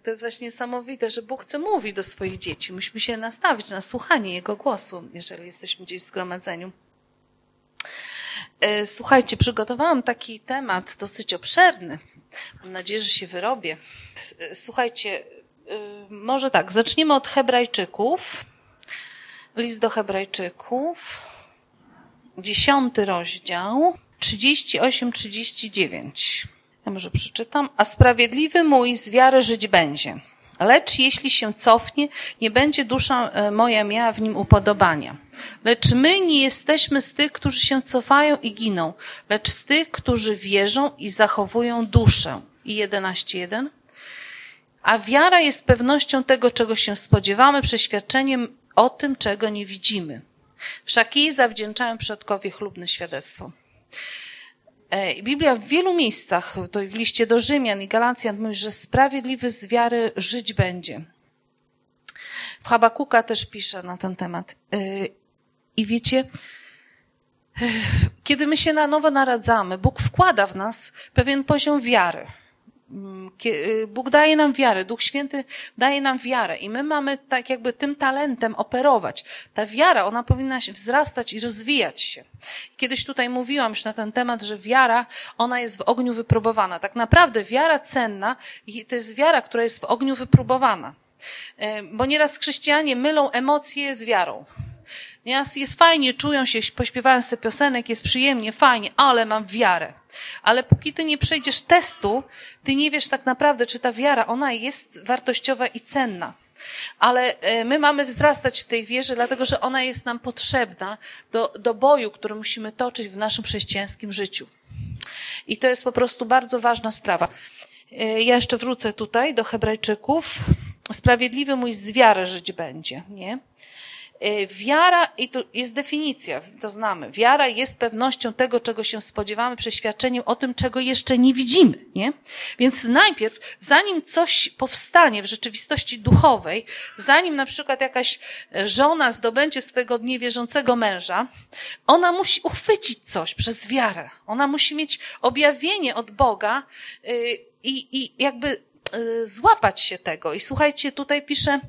to jest właśnie niesamowite, że Bóg chce mówić do swoich dzieci. Musimy się nastawić na słuchanie Jego głosu, jeżeli jesteśmy gdzieś w zgromadzeniu. Słuchajcie, przygotowałam taki temat dosyć obszerny. Mam nadzieję, że się wyrobię. Słuchajcie, może tak, zaczniemy od Hebrajczyków. List do Hebrajczyków, 10 rozdział, 38-39. Ja może przeczytam. A sprawiedliwy mój z wiary żyć będzie. Lecz jeśli się cofnie, nie będzie dusza moja miała w nim upodobania. Lecz my nie jesteśmy z tych, którzy się cofają i giną, lecz z tych, którzy wierzą i zachowują duszę. I 11:1. A wiara jest pewnością tego, czego się spodziewamy, przeświadczeniem o tym, czego nie widzimy. Wszak jej zawdzięczają przodkowie chlubne świadectwo. Biblia w wielu miejscach, to w liście do Rzymian i Galacjan mówi, że sprawiedliwy z wiary żyć będzie. W Habakuka też pisze na ten temat. I wiecie, kiedy my się na nowo naradzamy, Bóg wkłada w nas pewien poziom wiary. Bóg daje nam wiarę, Duch Święty daje nam wiarę i my mamy tak jakby tym talentem operować. Ta wiara, ona powinna się wzrastać i rozwijać się. Kiedyś tutaj mówiłam już na ten temat, że wiara, ona jest w ogniu wypróbowana. Tak naprawdę wiara cenna to jest wiara, która jest w ogniu wypróbowana. Bo nieraz chrześcijanie mylą emocje z wiarą. Nieraz jest fajnie, czują się, pośpiewają sobie piosenek, jest przyjemnie, fajnie, ale mam wiarę. Ale póki ty nie przejdziesz testu, ty nie wiesz tak naprawdę, czy ta wiara, ona jest wartościowa i cenna. Ale my mamy wzrastać w tej wierze, dlatego że ona jest nam potrzebna do boju, który musimy toczyć w naszym chrześcijańskim życiu. I to jest po prostu bardzo ważna sprawa. Ja jeszcze wrócę tutaj do Hebrajczyków. Sprawiedliwy mój z wiary żyć będzie, nie? Wiara, i to jest definicja, to znamy. Wiara jest pewnością tego, czego się spodziewamy, przeświadczeniem o tym, czego jeszcze nie widzimy, nie? Więc najpierw, zanim coś powstanie w rzeczywistości duchowej, zanim na przykład jakaś żona zdobędzie swojego niewierzącego męża, ona musi uchwycić coś przez wiarę. Ona musi mieć objawienie od Boga i jakby złapać się tego. I słuchajcie, tutaj pisze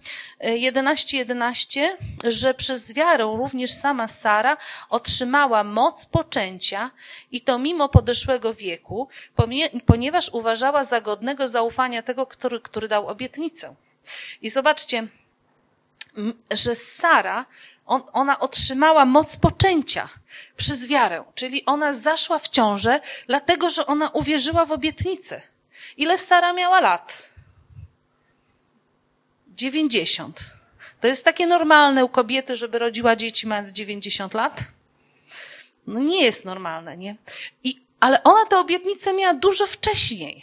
11:11, że przez wiarę również sama Sara otrzymała moc poczęcia i to mimo podeszłego wieku, ponieważ uważała za godnego zaufania tego, który dał obietnicę. I zobaczcie, że Sara, ona otrzymała moc poczęcia przez wiarę, czyli ona zaszła w ciążę, dlatego, że ona uwierzyła w obietnicę. Ile Sara miała lat? 90. To jest takie normalne u kobiety, żeby rodziła dzieci mając 90 lat? No nie jest normalne, nie? Ale ona tę obietnicę miała dużo wcześniej.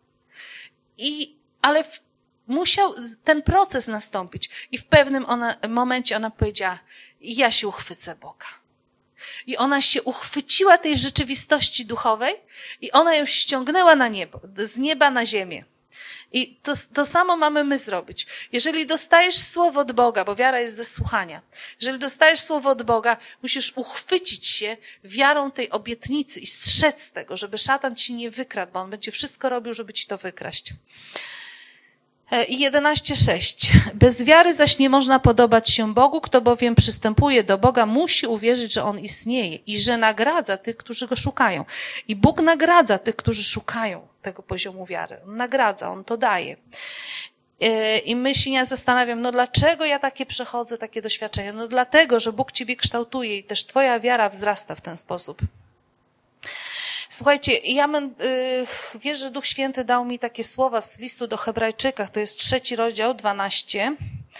Ale musiał ten proces nastąpić. I w pewnym momencie ona powiedziała, ja się uchwycę Boga. I ona się uchwyciła tej rzeczywistości duchowej i ona ją ściągnęła na niebo, z nieba na ziemię. I to samo mamy my zrobić. Jeżeli dostajesz słowo od Boga, bo wiara jest ze słuchania, jeżeli dostajesz słowo od Boga, musisz uchwycić się wiarą tej obietnicy i strzec tego, żeby szatan ci nie wykradł, bo on będzie wszystko robił, żeby ci to wykraść. I 11:6. Bez wiary zaś nie można podobać się Bogu, kto bowiem przystępuje do Boga, musi uwierzyć, że On istnieje i że nagradza tych, którzy Go szukają. I Bóg nagradza tych, którzy szukają tego poziomu wiary. On nagradza, On to daje. I ja zastanawiam, dlaczego ja przechodzę takie doświadczenia? Dlatego, że Bóg ciebie kształtuje i też twoja wiara wzrasta w ten sposób. Słuchajcie, wierzę, że Duch Święty dał mi takie słowa z listu do Hebrajczyków, to jest 3 rozdział, 12.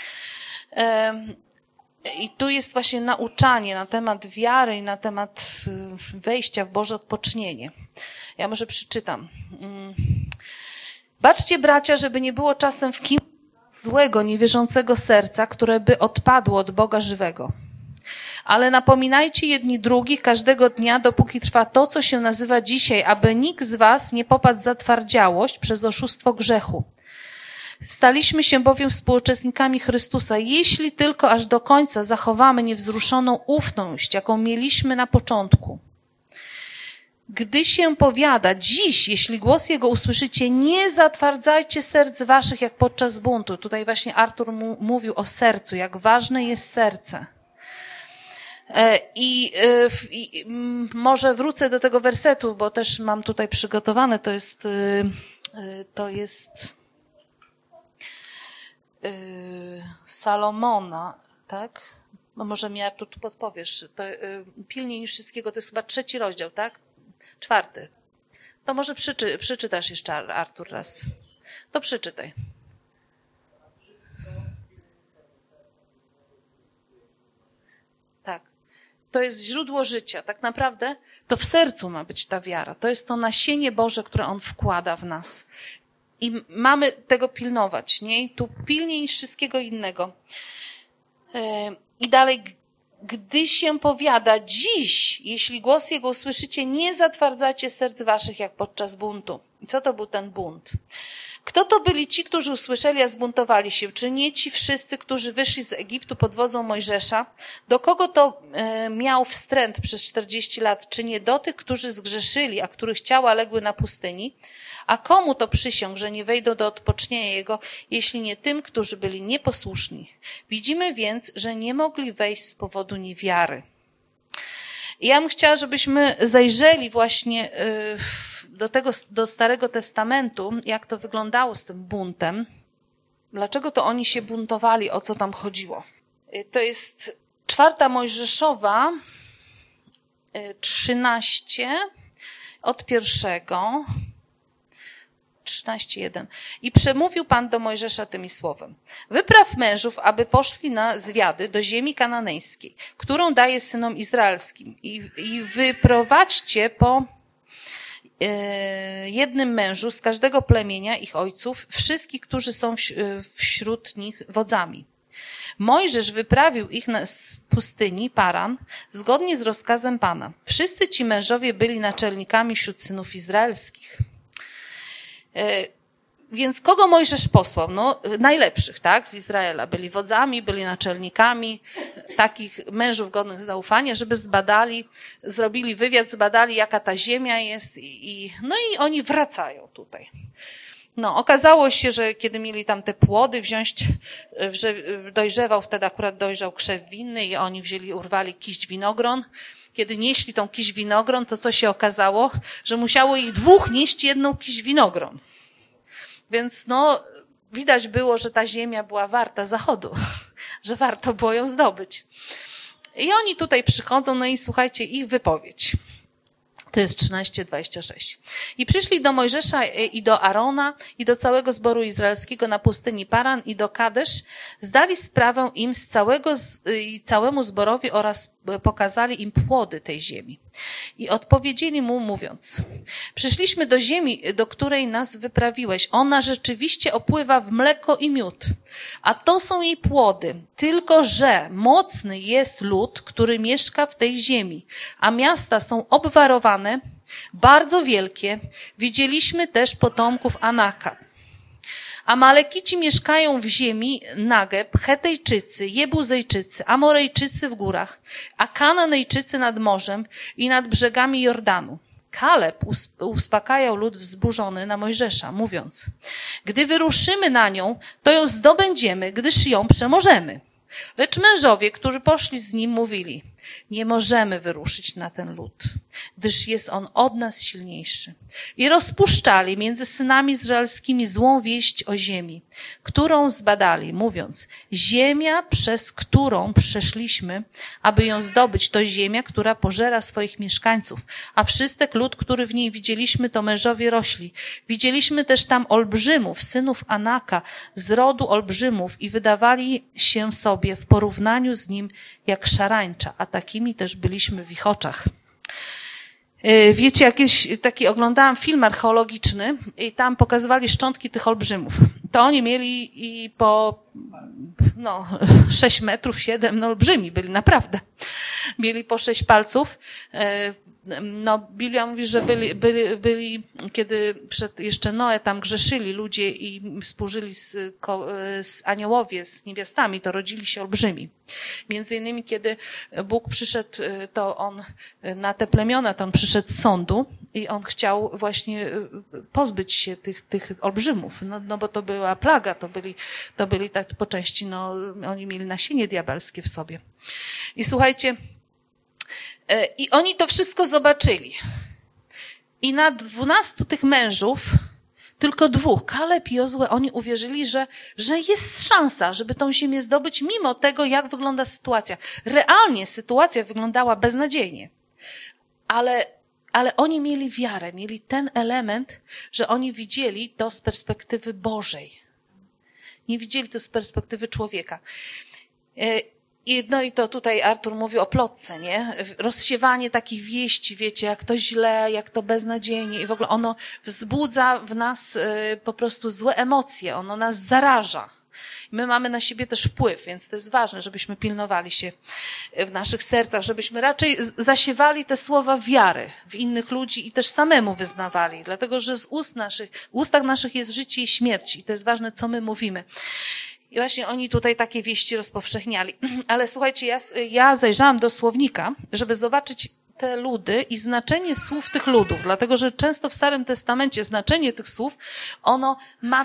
I tu jest właśnie nauczanie na temat wiary i na temat wejścia w Boże odpocznienie. Ja może przeczytam. Baczcie, bracia, żeby nie było czasem w kim złego, niewierzącego serca, które by odpadło od Boga żywego. Ale napominajcie jedni drugich każdego dnia, dopóki trwa to, co się nazywa dzisiaj, aby nikt z was nie popadł za zatwardziałość przez oszustwo grzechu. Staliśmy się bowiem współuczestnikami Chrystusa, jeśli tylko aż do końca zachowamy niewzruszoną ufność, jaką mieliśmy na początku. Gdy się powiada, dziś, jeśli głos Jego usłyszycie, nie zatwardzajcie serc waszych jak podczas buntu. Tutaj właśnie Artur mówił o sercu, jak ważne jest serce. I może wrócę do tego wersetu, bo też mam tutaj przygotowane, to jest Salomona, tak? No może mi Artur tu podpowiesz. To pilniej niż wszystkiego, to jest chyba 3 rozdział, tak? 4. To może przeczytasz jeszcze, Artur, raz. To przeczytaj. Tak. To jest źródło życia. Tak naprawdę to w sercu ma być ta wiara. To jest to nasienie Boże, które On wkłada w nas. I mamy tego pilnować, nie? Tu pilniej niż wszystkiego innego. I dalej, gdy się powiada, dziś, jeśli głos Jego usłyszycie, nie zatwardzacie serc waszych jak podczas buntu. I co to był ten bunt? Kto to byli ci, którzy usłyszeli, a zbuntowali się? Czy nie ci wszyscy, którzy wyszli z Egiptu pod wodzą Mojżesza? Do kogo to miał wstręt przez 40 lat? Czy nie do tych, którzy zgrzeszyli, a których ciała legły na pustyni? A komu to przysiąg, że nie wejdą do odpocznienia Jego, jeśli nie tym, którzy byli nieposłuszni? Widzimy więc, że nie mogli wejść z powodu niewiary. I ja bym chciała, żebyśmy zajrzeli właśnie do Starego Testamentu, jak to wyglądało z tym buntem. Dlaczego to oni się buntowali, o co tam chodziło? To jest 4 Mojżeszowa, 13, od 1. 13:1. I przemówił Pan do Mojżesza tymi słowem. Wypraw mężów, aby poszli na zwiady do ziemi kananejskiej, którą daje synom izraelskim. I wyprowadźcie po jednym mężu z każdego plemienia ich ojców, wszystkich, którzy są wśród nich wodzami. Mojżesz wyprawił ich z pustyni Paran zgodnie z rozkazem Pana. Wszyscy ci mężowie byli naczelnikami wśród synów izraelskich. Więc kogo Mojżesz posłał? No, najlepszych, tak, z Izraela. Byli wodzami, byli naczelnikami, takich mężów godnych zaufania, żeby zrobili wywiad, zbadali, jaka ta ziemia jest no i oni wracają tutaj. No, okazało się, że kiedy mieli tam te płody wziąć, że dojrzewał, wtedy akurat dojrzał krzew winny i oni urwali kiść winogron. Kiedy nieśli tą kiść winogron, to co się okazało? Że musiało ich 2 nieść jedną kiść winogron. Więc no, widać było, że ta ziemia była warta zachodu, że warto było ją zdobyć. I oni tutaj przychodzą, no i słuchajcie, ich wypowiedź. To jest 13:26. I przyszli do Mojżesza i do Arona i do całego zboru izraelskiego na pustyni Paran i do Kadesz, zdali sprawę im całemu zborowi oraz pokazali im płody tej ziemi. I odpowiedzieli mu mówiąc, przyszliśmy do ziemi, do której nas wyprawiłeś. Ona rzeczywiście opływa w mleko i miód, a to są jej płody. Tylko że mocny jest lud, który mieszka w tej ziemi, a miasta są obwarowane, bardzo wielkie. Widzieliśmy też potomków Anaka. Amalekici mieszkają w ziemi Nageb, Hetejczycy, Jebuzejczycy, Amorejczycy w górach, a Kananejczycy nad morzem i nad brzegami Jordanu. Kaleb uspokajał lud wzburzony na Mojżesza, mówiąc, gdy wyruszymy na nią, to ją zdobędziemy, gdyż ją przemożemy. Lecz mężowie, którzy poszli z nim, mówili, nie możemy wyruszyć na ten lud, gdyż jest on od nas silniejszy. I rozpuszczali między synami izraelskimi złą wieść o ziemi, którą zbadali, mówiąc, ziemia, przez którą przeszliśmy, aby ją zdobyć, to ziemia, która pożera swoich mieszkańców, a wszystek lud, który w niej widzieliśmy, to mężowie rośli. Widzieliśmy też tam olbrzymów, synów Anaka, z rodu olbrzymów i wydawali się sobie w porównaniu z nim jak szarańcza, a takimi też byliśmy w ich oczach. Wiecie, oglądałam film archeologiczny i tam pokazywali szczątki tych olbrzymów. To oni mieli i po 6 metrów, 7, olbrzymi byli, naprawdę. Mieli po 6 palców. Biblia mówi, że byli, kiedy przed jeszcze Noe tam grzeszyli ludzie i współżyli z aniołowie, z niewiastami, to rodzili się olbrzymi. Między innymi, kiedy Bóg przyszedł, to on na te plemiona, to on przyszedł z sądu i on chciał właśnie pozbyć się tych olbrzymów, no bo to była plaga, to byli tak po części, oni mieli nasienie diabelskie w sobie. I słuchajcie, i oni to wszystko zobaczyli. I na 12 tych mężów, tylko 2, Kaleb i Jozue, oni uwierzyli, że jest szansa, żeby tą ziemię zdobyć, mimo tego, jak wygląda sytuacja. Realnie sytuacja wyglądała beznadziejnie. Ale oni mieli wiarę, mieli ten element, że oni widzieli to z perspektywy Bożej. Nie widzieli to z perspektywy człowieka. I to tutaj Artur mówi o plotce, nie? Rozsiewanie takich wieści, wiecie, jak to źle, jak to beznadziejnie i w ogóle ono wzbudza w nas po prostu złe emocje, ono nas zaraża. My mamy na siebie też wpływ, więc to jest ważne, żebyśmy pilnowali się w naszych sercach, żebyśmy raczej zasiewali te słowa wiary w innych ludzi i też samemu wyznawali, dlatego że w ustach naszych jest życie i śmierć i to jest ważne, co my mówimy. I właśnie oni tutaj takie wieści rozpowszechniali. Ale słuchajcie, ja zajrzałam do słownika, żeby zobaczyć te ludy i znaczenie słów tych ludów, dlatego że często w Starym Testamencie znaczenie tych słów, ono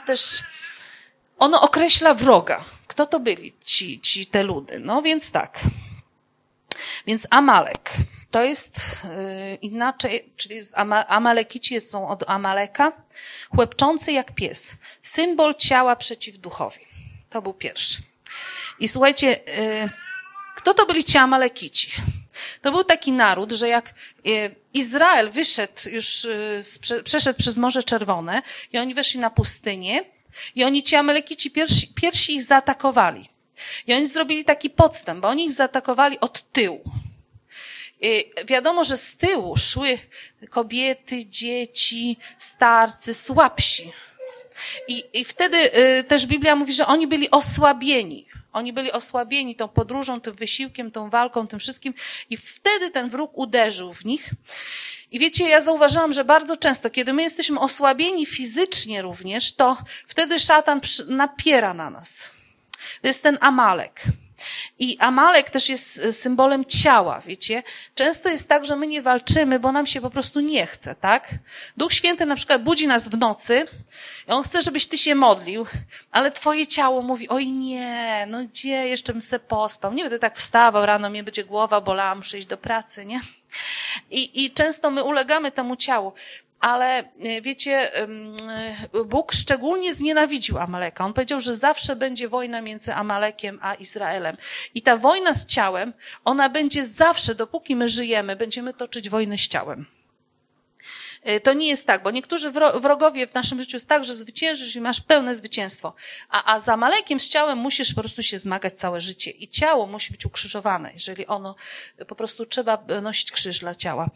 określa wroga. Kto to byli te ludy? No więc tak. Więc Amalek. To jest inaczej, czyli Amalekici są od Amaleka, chłepczący jak pies. Symbol ciała przeciw duchowi. To był pierwszy. I słuchajcie, kto to byli ci Amalekici? To był taki naród, że jak Izrael wyszedł już, przeszedł przez Morze Czerwone i oni weszli na pustynię i oni, ci Amalekici, pierwsi ich zaatakowali. I oni zrobili taki podstęp, bo oni ich zaatakowali od tyłu. Wiadomo, że z tyłu szły kobiety, dzieci, starcy, słabsi. I wtedy też Biblia mówi, że oni byli osłabieni. Oni byli osłabieni tą podróżą, tym wysiłkiem, tą walką, tym wszystkim. I wtedy ten wróg uderzył w nich. I wiecie, ja zauważyłam, że bardzo często, kiedy my jesteśmy osłabieni fizycznie również, to wtedy szatan napiera na nas. To jest ten Amalek. I Amalek też jest symbolem ciała, wiecie. Często jest tak, że my nie walczymy, bo nam się po prostu nie chce, tak? Duch Święty na przykład budzi nas w nocy i on chce, żebyś ty się modlił, ale twoje ciało mówi, oj nie, no gdzie, jeszcze bym se pospał, nie będę tak wstawał, rano mnie będzie głowa bolała, muszę iść do pracy, nie? I często my ulegamy temu ciału. Ale wiecie, Bóg szczególnie znienawidził Amaleka. On powiedział, że zawsze będzie wojna między Amalekiem a Izraelem. I ta wojna z ciałem, ona będzie zawsze, dopóki my żyjemy, będziemy toczyć wojnę z ciałem. To nie jest tak, bo niektórzy wrogowie w naszym życiu jest tak, że zwyciężysz i masz pełne zwycięstwo. A z Amalekiem, z ciałem musisz po prostu się zmagać całe życie. I ciało musi być ukrzyżowane, jeżeli ono, po prostu trzeba nosić krzyż dla ciała.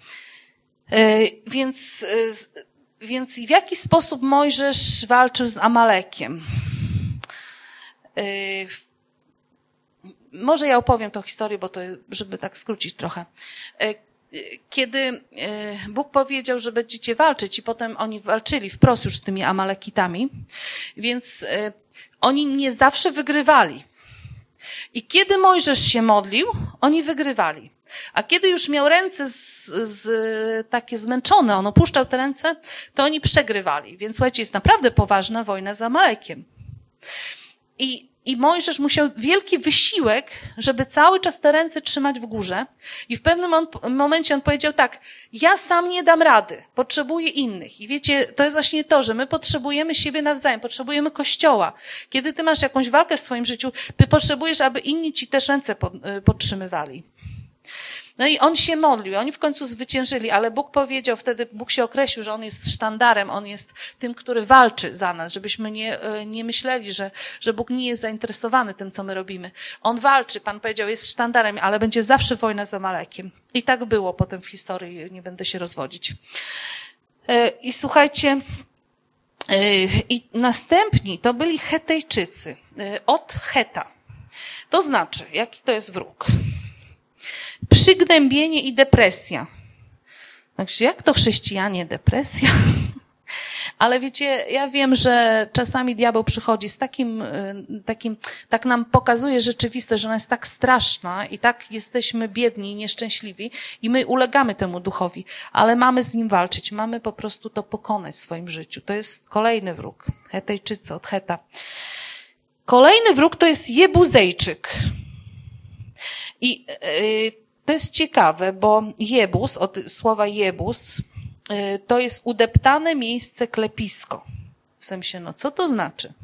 Więc w jaki sposób Mojżesz walczył z Amalekiem? Może ja opowiem tę historię, bo to, żeby tak skrócić trochę. Kiedy Bóg powiedział, że będziecie walczyć i potem oni walczyli wprost już z tymi Amalekitami, więc oni nie zawsze wygrywali. I kiedy Mojżesz się modlił, oni wygrywali. A kiedy już miał ręce takie zmęczone, on opuszczał te ręce, to oni przegrywali. Więc słuchajcie, jest naprawdę poważna wojna z Amalekiem. I Mojżesz musiał wielki wysiłek, żeby cały czas te ręce trzymać w górze. I w pewnym momencie on powiedział tak, ja sam nie dam rady, potrzebuję innych. I wiecie, to jest właśnie to, że my potrzebujemy siebie nawzajem, potrzebujemy Kościoła. Kiedy ty masz jakąś walkę w swoim życiu, ty potrzebujesz, aby inni ci też ręce podtrzymywali. No i on się modlił, oni w końcu zwyciężyli, ale Bóg powiedział wtedy, Bóg się określił, że on jest sztandarem, on jest tym, który walczy za nas, żebyśmy nie myśleli, że Bóg nie jest zainteresowany tym, co my robimy. On walczy, Pan powiedział, jest sztandarem, ale będzie zawsze wojna z Amalekiem. I tak było potem w historii, nie będę się rozwodzić. I słuchajcie, i następni to byli Hetejczycy, od Heta. To znaczy, jaki to jest wróg? Przygnębienie i depresja. Także jak to chrześcijanie, depresja? Ale wiecie, ja wiem, że czasami diabeł przychodzi z tak nam pokazuje rzeczywistość, że ona jest tak straszna i tak jesteśmy biedni i nieszczęśliwi i my ulegamy temu duchowi, ale mamy z nim walczyć, mamy po prostu to pokonać w swoim życiu. To jest kolejny wróg, Hetejczycy od Heta. Kolejny wróg to jest Jebuzejczyk. I to jest ciekawe, bo Jebus, od słowa Jebus, to jest udeptane miejsce, klepisko. W sensie, no co to znaczy?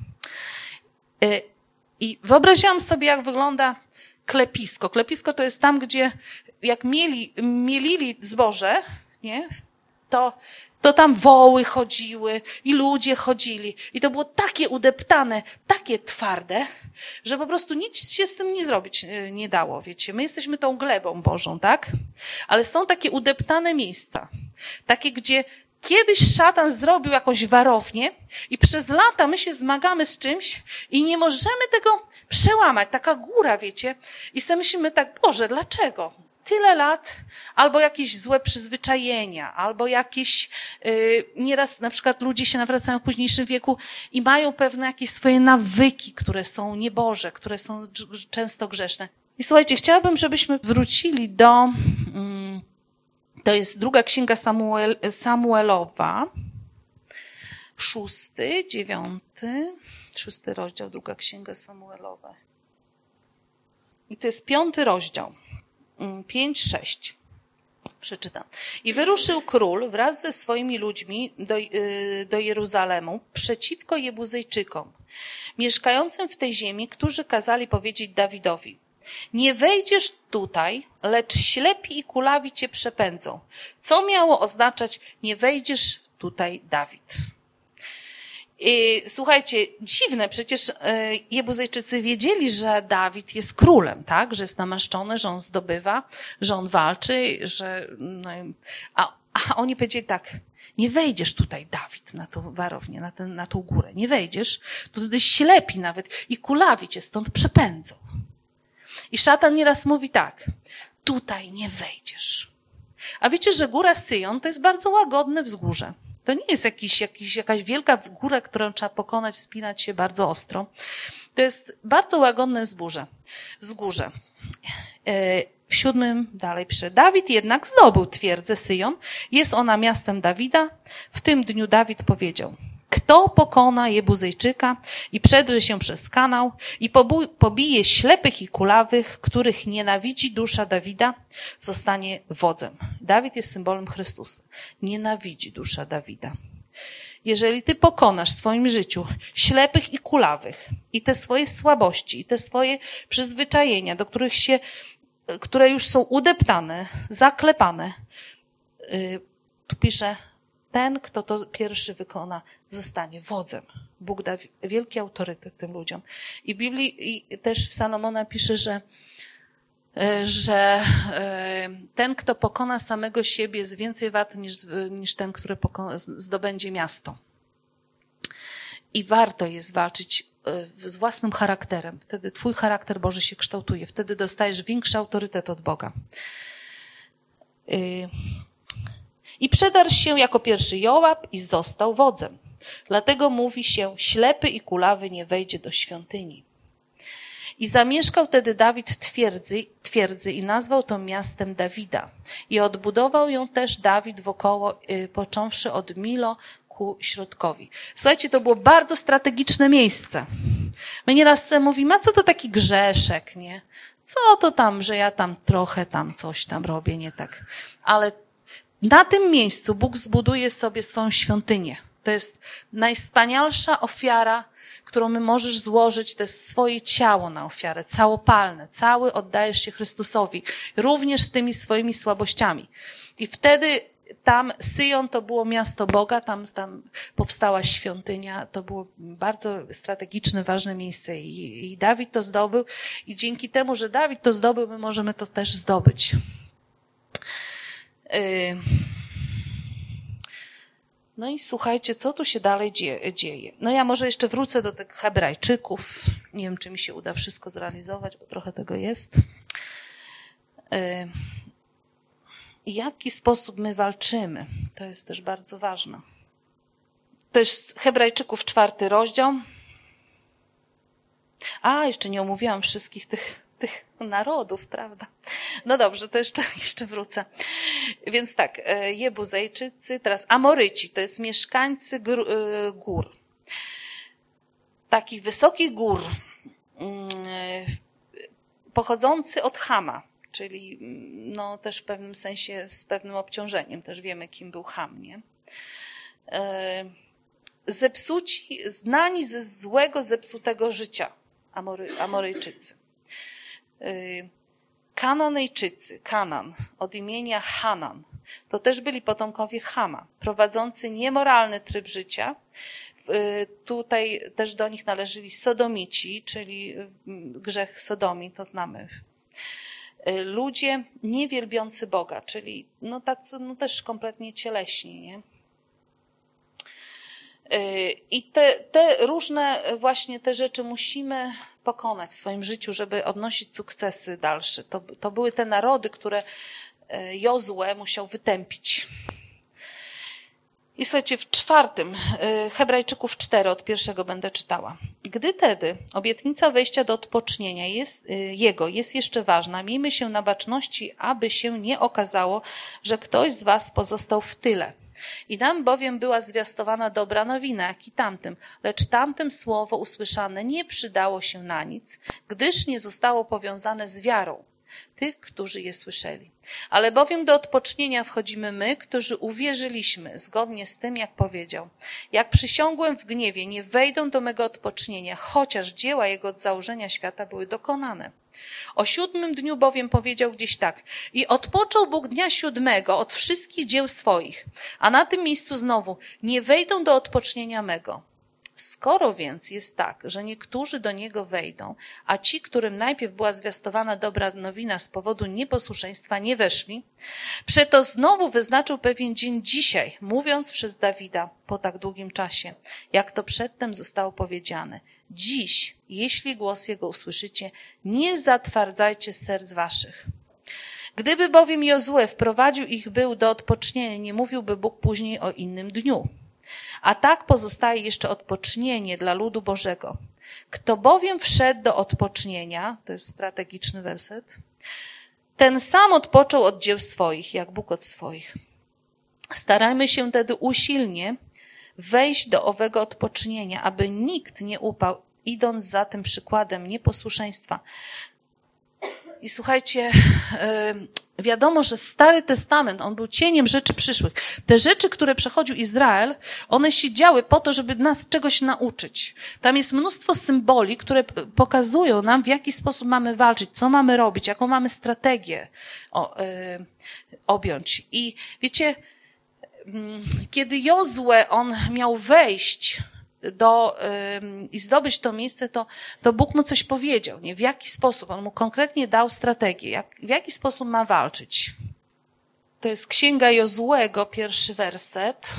I wyobraziłam sobie, jak wygląda klepisko. Klepisko to jest tam, gdzie jak mielili zboże, nie? To tam woły chodziły i ludzie chodzili. I to było takie udeptane, takie twarde, że po prostu nic się z tym nie zrobić nie dało, wiecie. My jesteśmy tą glebą Bożą, tak? Ale są takie udeptane miejsca. Takie, gdzie kiedyś szatan zrobił jakąś warownię i przez lata my się zmagamy z czymś i nie możemy tego przełamać. Taka góra, wiecie. I sobie myślimy tak, Boże, dlaczego? Tyle lat, albo jakieś złe przyzwyczajenia, albo jakieś, nieraz na przykład ludzie się nawracają w późniejszym wieku i mają pewne jakieś swoje nawyki, które są nieboże, które są często grzeszne. I słuchajcie, chciałabym, żebyśmy wrócili to jest druga księga Samuelowa, 6 rozdział, druga księga Samuelowa. I to jest 5 rozdział. 5-6. Przeczytam. I wyruszył król wraz ze swoimi ludźmi do Jeruzalemu przeciwko Jebuzejczykom, mieszkającym w tej ziemi, którzy kazali powiedzieć Dawidowi: nie wejdziesz tutaj, lecz ślepi i kulawi cię przepędzą. Co miało oznaczać: nie wejdziesz tutaj, Dawid? I słuchajcie, dziwne, przecież Jebuzejczycy wiedzieli, że Dawid jest królem, tak? Że jest namaszczony, że on zdobywa, że on walczy, a oni powiedzieli tak: nie wejdziesz tutaj, Dawid, na tą warownię, na tą górę. Nie wejdziesz, tutaj ślepi nawet i kulawi cię stąd przepędzą. I szatan nieraz mówi tak: tutaj nie wejdziesz. A wiecie, że góra Syjon to jest bardzo łagodne wzgórze. To nie jest jakaś wielka góra, którą trzeba pokonać, wspinać się bardzo ostro. To jest bardzo łagodne wzgórze. W 7 dalej pisze: Dawid jednak zdobył twierdzę Syjon. Jest ona miastem Dawida. W tym dniu Dawid powiedział: kto pokona Jebuzejczyka i przedrze się przez kanał i pobije ślepych i kulawych, których nienawidzi dusza Dawida, zostanie wodzem. Dawid jest symbolem Chrystusa. Nienawidzi dusza Dawida. Jeżeli ty pokonasz w swoim życiu ślepych i kulawych i te swoje słabości, i te swoje przyzwyczajenia, które już są udeptane, zaklepane, tu pisze: ten, kto to pierwszy wykona, zostanie wodzem. Bóg da wielki autorytet tym ludziom. I w Biblii i też w Salomona pisze, że ten, kto pokona samego siebie, jest więcej wart niż ten, który zdobędzie miasto. I warto jest walczyć z własnym charakterem. Wtedy twój charakter Boży się kształtuje. Wtedy dostajesz większy autorytet od Boga. I przedarł się jako pierwszy Joab i został wodzem. Dlatego mówi się: ślepy i kulawy nie wejdzie do świątyni. I zamieszkał wtedy Dawid w twierdzy i nazwał to miastem Dawida. I odbudował ją też Dawid wokoło, począwszy od Milo ku środkowi. Słuchajcie, to było bardzo strategiczne miejsce. My nieraz sobie mówimy: a co to taki grzeszek, nie? Co to tam, że ja tam trochę coś tam robię, nie tak. Ale na tym miejscu Bóg zbuduje sobie swoją świątynię. To jest najwspanialsza ofiara, którą my możesz złożyć, to jest swoje ciało na ofiarę, całopalne, cały oddajesz się Chrystusowi, również z tymi swoimi słabościami. I wtedy tam Syjon to było miasto Boga, tam powstała świątynia, to było bardzo strategiczne, ważne miejsce i Dawid to zdobył i dzięki temu, że Dawid to zdobył, my możemy to też zdobyć. No i słuchajcie, co tu się dalej dzieje. No ja może jeszcze wrócę do tych Hebrajczyków. Nie wiem, czy mi się uda wszystko zrealizować, bo trochę tego jest. I w jaki sposób my walczymy? To jest też bardzo ważne. To jest Hebrajczyków 4 rozdział. Jeszcze nie omówiłam wszystkich tych narodów, prawda? No dobrze, to jeszcze wrócę. Więc tak, Jebuzejczycy, teraz Amoryci, to jest mieszkańcy gór. Takich wysokich gór, pochodzący od Chama, czyli no też w pewnym sensie z pewnym obciążeniem, też wiemy, kim był Cham, nie? Zepsuci, znani ze złego, zepsutego życia, Amoryjczycy. Kananejczycy, Kanan, od imienia Hanan, to też byli potomkowie Chama, prowadzący niemoralny tryb życia. Tutaj też do nich należeli Sodomici, czyli grzech Sodomii, to znamy. Ludzie niewielbiący Boga, czyli no tacy no też kompletnie cieleśni, nie? I te różne właśnie te rzeczy musimy pokonać w swoim życiu, żeby odnosić sukcesy dalsze. To były te narody, które Jozue musiał wytępić. I słuchajcie, w 4, Hebrajczyków 4, od 1 będę czytała. Gdy tedy obietnica wejścia do odpocznienia jest jeszcze ważna, miejmy się na baczności, aby się nie okazało, że ktoś z was pozostał w tyle. I nam bowiem była zwiastowana dobra nowina, jak i tamtym, lecz tamtym słowo usłyszane nie przydało się na nic, gdyż nie zostało powiązane z wiarą tych, którzy je słyszeli. Ale bowiem do odpocznienia wchodzimy my, którzy uwierzyliśmy, zgodnie z tym, jak powiedział. Jak przysiągłem w gniewie, nie wejdą do mego odpocznienia, chociaż dzieła jego od założenia świata były dokonane. O 7 dniu bowiem powiedział gdzieś tak: i odpoczął Bóg dnia 7 od wszystkich dzieł swoich, a na tym miejscu znowu nie wejdą do odpocznienia mego. Skoro więc jest tak, że niektórzy do niego wejdą, a ci, którym najpierw była zwiastowana dobra nowina z powodu nieposłuszeństwa nie weszli, przeto znowu wyznaczył pewien dzień dzisiaj, mówiąc przez Dawida po tak długim czasie, jak to przedtem zostało powiedziane. Dziś, jeśli głos jego usłyszycie, nie zatwardzajcie serc waszych. Gdyby bowiem Jozue wprowadził ich był do odpocznienia, nie mówiłby Bóg później o innym dniu. A tak pozostaje jeszcze odpocznienie dla ludu Bożego. Kto bowiem wszedł do odpocznienia, to jest strategiczny werset, ten sam odpoczął od dzieł swoich, jak Bóg od swoich. Starajmy się tedy usilnie wejść do owego odpocznienia, aby nikt nie upadł, idąc za tym przykładem nieposłuszeństwa. I słuchajcie, wiadomo, że Stary Testament, on był cieniem rzeczy przyszłych. Te rzeczy, które przechodził Izrael, one się działy po to, żeby nas czegoś nauczyć. Tam jest mnóstwo symboli, które pokazują nam, w jaki sposób mamy walczyć, co mamy robić, jaką mamy strategię objąć. I wiecie, kiedy Jozue, on miał wejść i zdobyć to miejsce, to Bóg mu coś powiedział, nie? W jaki sposób? On mu konkretnie dał strategię, w jaki sposób ma walczyć. To jest Księga Jozuego, 1 werset.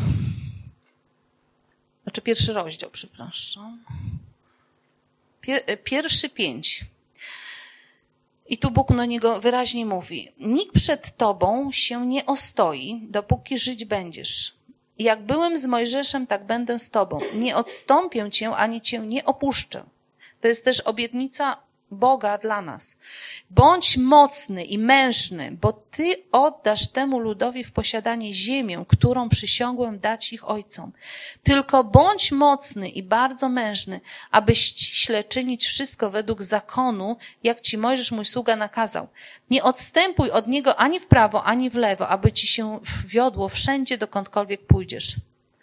Znaczy 1 rozdział, przepraszam. 1:5. I tu Bóg do niego wyraźnie mówi: nikt przed tobą się nie ostoi, dopóki żyć będziesz. Jak byłem z Mojżeszem, tak będę z tobą. Nie odstąpię cię, ani cię nie opuszczę. To jest też obietnica Boga dla nas. Bądź mocny i mężny, bo ty oddasz temu ludowi w posiadanie ziemię, którą przysiągłem dać ich ojcom. Tylko bądź mocny i bardzo mężny, aby ściśle czynić wszystko według zakonu, jak ci Mojżesz mój sługa nakazał. Nie odstępuj od niego ani w prawo, ani w lewo, aby ci się wiodło wszędzie, dokądkolwiek pójdziesz.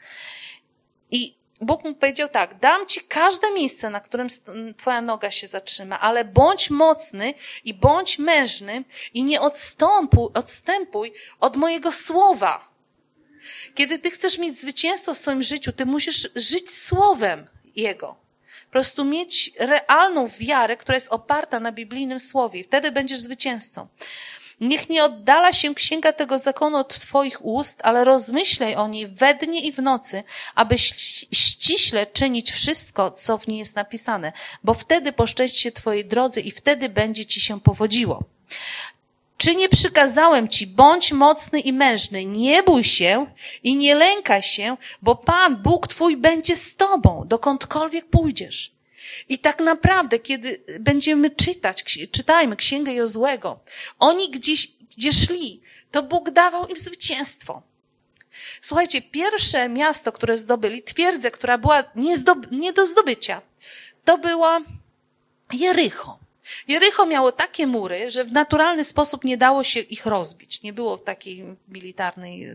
I Bóg mu powiedział tak: dam ci każde miejsce, na którym twoja noga się zatrzyma, ale bądź mocny i bądź mężny i nie odstępuj od mojego słowa. Kiedy ty chcesz mieć zwycięstwo w swoim życiu, ty musisz żyć słowem Jego. Po prostu mieć realną wiarę, która jest oparta na biblijnym słowie. I wtedy będziesz zwycięzcą. Niech nie oddala się księga tego zakonu od twoich ust, ale rozmyślaj o niej we dnie i w nocy, aby ściśle czynić wszystko, co w niej jest napisane, bo wtedy poszczęści się twojej drodze i wtedy będzie ci się powodziło. Czy nie przykazałem ci, bądź mocny i mężny, nie bój się i nie lękaj się, bo Pan, Bóg twój, będzie z tobą, dokądkolwiek pójdziesz. I tak naprawdę, kiedy będziemy czytajmy Księgę Jozłego, oni gdzie szli, to Bóg dawał im zwycięstwo. Słuchajcie, pierwsze miasto, które zdobyli, twierdzę, która była nie do zdobycia, to była Jericho. Jericho miało takie mury, że w naturalny sposób nie dało się ich rozbić. Nie było takiej militarnej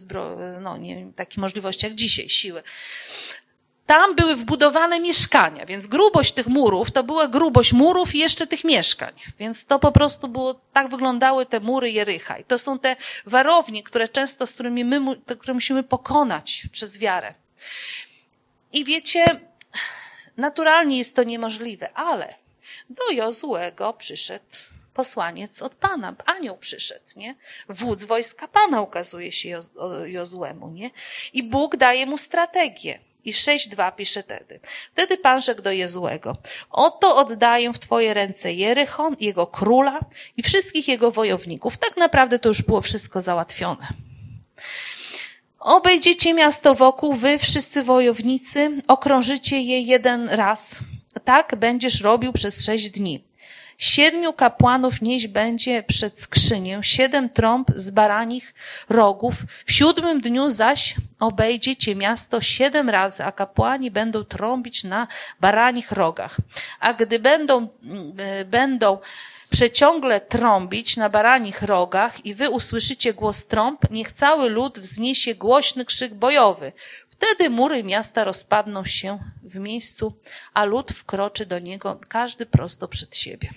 takiej możliwości jak dzisiaj, siły. Tam były wbudowane mieszkania, więc grubość tych murów to była grubość murów i jeszcze tych mieszkań. Więc to po prostu było, tak wyglądały te mury Jericha. I to są te warownie, które musimy pokonać przez wiarę. I wiecie, naturalnie jest to niemożliwe, ale do Jozłego przyszedł posłaniec od Pana. Anioł przyszedł, nie? Wódz wojska Pana ukazuje się Jozłemu, nie? I Bóg daje mu strategię. I 6:2 pisze wtedy. Wtedy Pan rzekł do Jozłego: oto oddaję w twoje ręce Jericho, jego króla i wszystkich jego wojowników. Tak naprawdę to już było wszystko załatwione. Obejdziecie miasto wokół, wy wszyscy wojownicy, okrążycie je 1 raz. Tak będziesz robił przez 6 dni. 7 kapłanów nieść będzie przed skrzynię, 7 trąb z baranich rogów. W 7 dniu zaś obejdziecie miasto 7 razy, a kapłani będą trąbić na baranich rogach. A gdy będą przeciągle trąbić na baranich rogach i wy usłyszycie głos trąb, niech cały lud wzniesie głośny krzyk bojowy. Wtedy mury miasta rozpadną się w miejscu, a lud wkroczy do niego, każdy prosto przed siebie.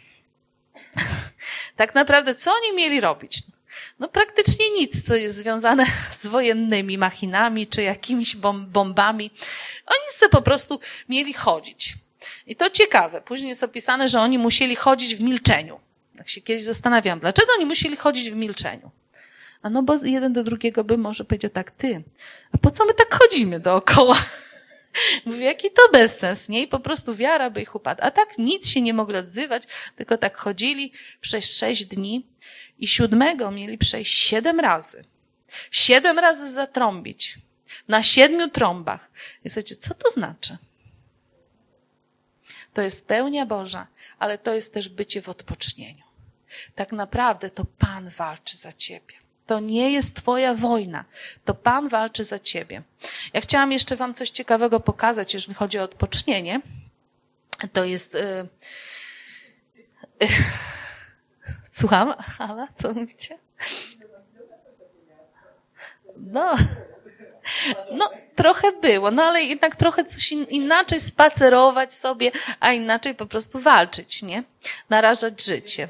Tak naprawdę, co oni mieli robić? No praktycznie nic, co jest związane z wojennymi machinami, czy jakimiś bombami. Oni sobie po prostu mieli chodzić. I to ciekawe. Później jest opisane, że oni musieli chodzić w milczeniu. Tak się kiedyś zastanawiam, dlaczego oni musieli chodzić w milczeniu? A no bo jeden do drugiego by może powiedział tak, ty, a po co my tak chodzimy dookoła? Mówię, jaki to bezsens, nie? I po prostu wiara by ich upadła. A tak nic się nie mogli odzywać, tylko tak chodzili przez 6 dni i 7 mieli przejść 7 razy. 7 razy zatrąbić. Na 7 trąbach. I słuchajcie, co to znaczy? To jest pełnia Boża, ale to jest też bycie w odpocznieniu. Tak naprawdę to Pan walczy za ciebie. To nie jest twoja wojna. To Pan walczy za ciebie. Ja chciałam jeszcze wam coś ciekawego pokazać, jeżeli chodzi o odpocznienie. To jest... Słucham? Ala, co mówicie? No, trochę było, no ale jednak trochę coś inaczej spacerować sobie, a inaczej po prostu walczyć, nie? Narażać życie.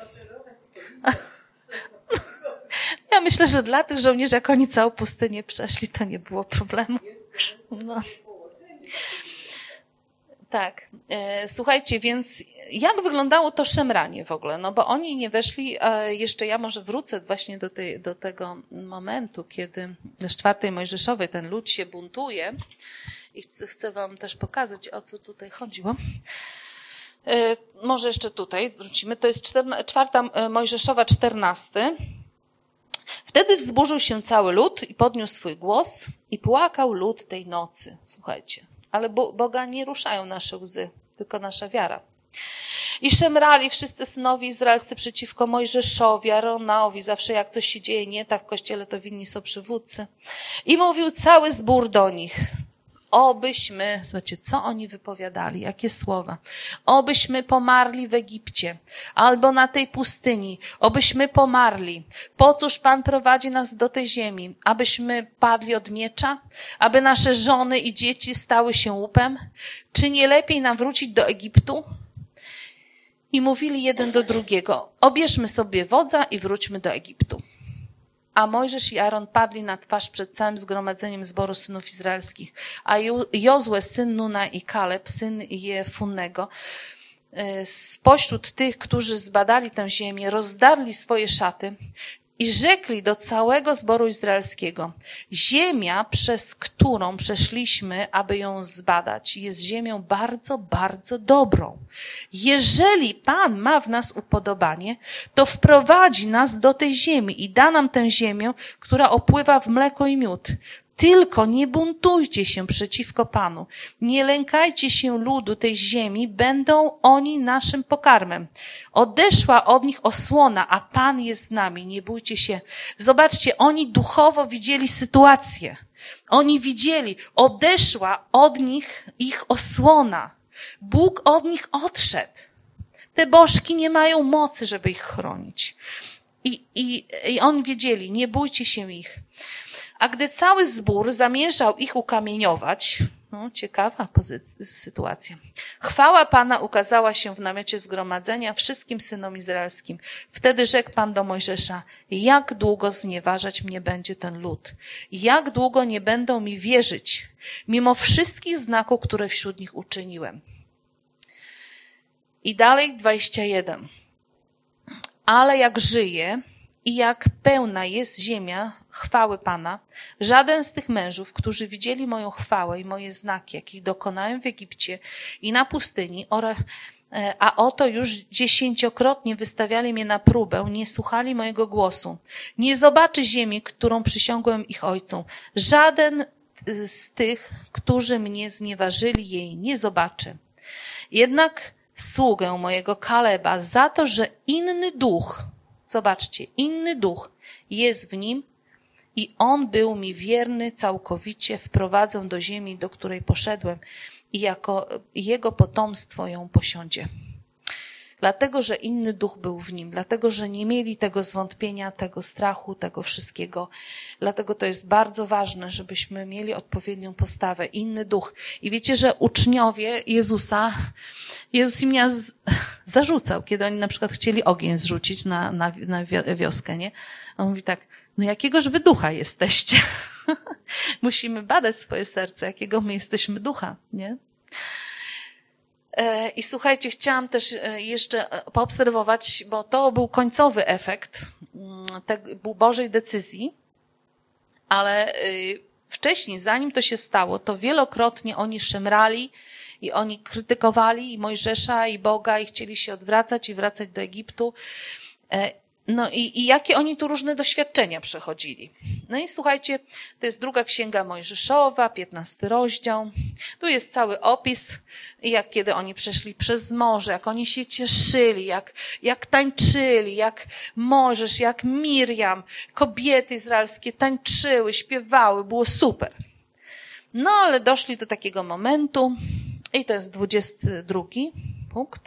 Ja myślę, że dla tych żołnierzy, jak oni całą pustynię przeszli, to nie było problemu. No. Tak. Słuchajcie, więc jak wyglądało to szemranie w ogóle? No bo oni nie weszli, jeszcze ja może wrócę właśnie do tego momentu, kiedy z 4 Mojżeszowej ten lud się buntuje i chcę wam też pokazać, o co tutaj chodziło. Może jeszcze tutaj wrócimy. To jest 4 Mojżeszowa 14. Wtedy wzburzył się cały lud i podniósł swój głos i płakał lud tej nocy. Słuchajcie, ale Boga nie ruszają nasze łzy, tylko nasza wiara. I szemrali wszyscy synowie izraelscy przeciwko Mojżeszowi, Aaronowi. Zawsze jak coś się dzieje nie tak w kościele, to winni są przywódcy. I mówił cały zbór do nich. Obyśmy, zobaczcie, co oni wypowiadali, jakie słowa. Obyśmy pomarli w Egipcie, albo na tej pustyni. Obyśmy pomarli. Po cóż Pan prowadzi nas do tej ziemi? Abyśmy padli od miecza? Aby nasze żony i dzieci stały się łupem? Czy nie lepiej nam wrócić do Egiptu? I mówili jeden do drugiego, obierzmy sobie wodza i wróćmy do Egiptu. A Mojżesz i Aaron padli na twarz przed całym zgromadzeniem zboru synów izraelskich. A Jozue, syn Nuna i Kaleb, syn Jefunnego, spośród tych, którzy zbadali tę ziemię, rozdarli swoje szaty, I rzekli do całego zboru izraelskiego: ziemia, przez którą przeszliśmy, aby ją zbadać, jest ziemią bardzo, bardzo dobrą. Jeżeli Pan ma w nas upodobanie, to wprowadzi nas do tej ziemi i da nam tę ziemię, która opływa w mleko i miód. Tylko nie buntujcie się przeciwko Panu. Nie lękajcie się ludu tej ziemi, będą oni naszym pokarmem. Odeszła od nich osłona, a Pan jest z nami, nie bójcie się. Zobaczcie, oni duchowo widzieli sytuację. Oni widzieli, odeszła od nich ich osłona. Bóg od nich odszedł. Te bożki nie mają mocy, żeby ich chronić. I oni wiedzieli, nie bójcie się ich. A gdy cały zbór zamierzał ich ukamieniować, ciekawa sytuacja, chwała Pana ukazała się w namiocie zgromadzenia wszystkim synom izraelskim. Wtedy rzekł Pan do Mojżesza: jak długo znieważać mnie będzie ten lud? Jak długo nie będą mi wierzyć, mimo wszystkich znaków, które wśród nich uczyniłem? I dalej 21. Ale jak żyje i jak pełna jest ziemia chwały Pana, żaden z tych mężów, którzy widzieli moją chwałę i moje znaki, jakich dokonałem w Egipcie i na pustyni, a oto już 10-krotnie wystawiali mnie na próbę, nie słuchali mojego głosu, nie zobaczy ziemi, którą przysiągłem ich ojcom. Żaden z tych, którzy mnie znieważyli, jej nie zobaczy. Jednak sługę mojego Kaleba za to, że inny duch, zobaczcie, inny duch jest w nim i on był mi wierny całkowicie, wprowadzę do ziemi, do której poszedłem i jako jego potomstwo ją posiądzie. Dlatego, że inny duch był w nim, dlatego, że nie mieli tego zwątpienia, tego strachu, tego wszystkiego. Dlatego to jest bardzo ważne, żebyśmy mieli odpowiednią postawę, inny duch. I wiecie, że uczniowie Jezus im zarzucał, kiedy oni na przykład chcieli ogień zrzucić na wioskę, nie? On mówi tak: no jakiegoż wy ducha jesteście? Musimy badać swoje serce, jakiego my jesteśmy ducha, nie? I słuchajcie, chciałam też jeszcze poobserwować, bo to był końcowy efekt Bożej decyzji, ale wcześniej, zanim to się stało, to wielokrotnie oni szemrali i oni krytykowali i Mojżesza, i Boga, i chcieli się odwracać i wracać do Egiptu. No i jakie oni tu różne doświadczenia przechodzili. No i słuchajcie, to jest 2 Księga Mojżeszowa, 15 rozdział. Tu jest cały opis, jak kiedy oni przeszli przez morze, jak oni się cieszyli, jak tańczyli, jak Mojżesz, jak Mirjam, kobiety izraelskie tańczyły, śpiewały, było super. No ale doszli do takiego momentu i to jest 22 punkt,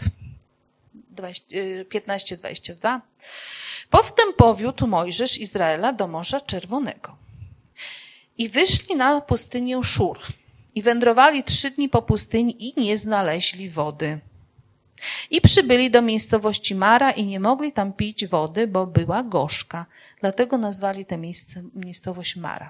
15-22. Powtem powiódł Mojżesz Izraela do Morza Czerwonego. I wyszli na pustynię Szur i wędrowali 3 dni po pustyni i nie znaleźli wody. I przybyli do miejscowości Mara i nie mogli tam pić wody, bo była gorzka. Dlatego nazwali tę miejscowość Mara.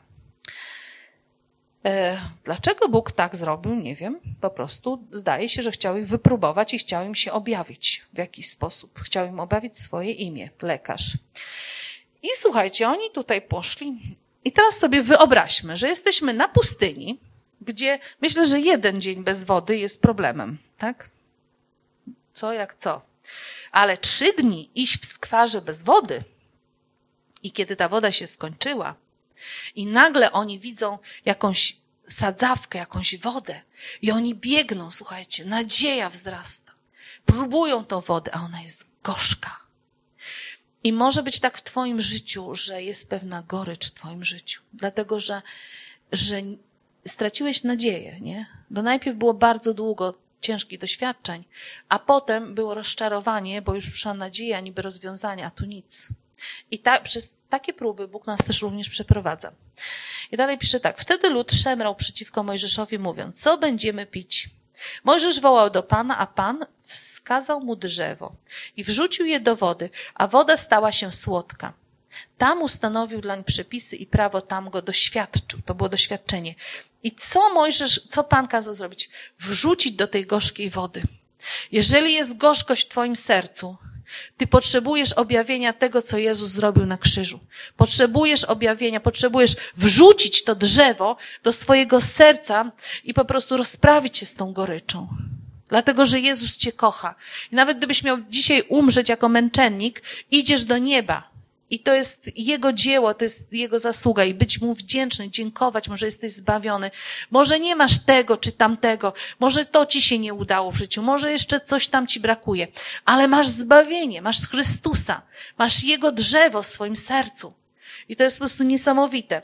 Dlaczego Bóg tak zrobił, nie wiem. Po prostu zdaje się, że chciał ich wypróbować i chciał im się objawić w jakiś sposób. Chciał im objawić swoje imię, lekarz. I słuchajcie, oni tutaj poszli. I teraz sobie wyobraźmy, że jesteśmy na pustyni, gdzie myślę, że 1 dzień bez wody jest problemem, tak? Co jak co. Ale 3 dni iść w skwarze bez wody i kiedy ta woda się skończyła, i nagle oni widzą jakąś sadzawkę, jakąś wodę i oni biegną, słuchajcie, nadzieja wzrasta. Próbują tą wodę, a ona jest gorzka. I może być tak w twoim życiu, że jest pewna gorycz w twoim życiu. Dlatego, że straciłeś nadzieję, nie? Bo najpierw było bardzo długo ciężkich doświadczeń, a potem było rozczarowanie, bo już przyszła nadzieja, niby rozwiązanie, a tu nic. I przez takie próby Bóg nas też również przeprowadza. I dalej pisze tak. Wtedy lud szemrał przeciwko Mojżeszowi, mówiąc: co będziemy pić? Mojżesz wołał do Pana, a Pan wskazał mu drzewo i wrzucił je do wody, a woda stała się słodka. Tam ustanowił dlań przepisy i prawo, tam go doświadczył. To było doświadczenie. I co Pan kazał zrobić? Wrzucić do tej gorzkiej wody. Jeżeli jest gorzkość w twoim sercu, Ty potrzebujesz objawienia tego, co Jezus zrobił na krzyżu. Potrzebujesz objawienia, potrzebujesz wrzucić to drzewo do swojego serca i po prostu rozprawić się z tą goryczą. Dlatego, że Jezus cię kocha. I nawet gdybyś miał dzisiaj umrzeć jako męczennik, idziesz do nieba. I to jest Jego dzieło, to jest Jego zasługa i być Mu wdzięczny, dziękować, może jesteś zbawiony. Może nie masz tego czy tamtego, może to ci się nie udało w życiu, może jeszcze coś tam ci brakuje, ale masz zbawienie, masz Chrystusa, masz Jego drzewo w swoim sercu. I to jest po prostu niesamowite.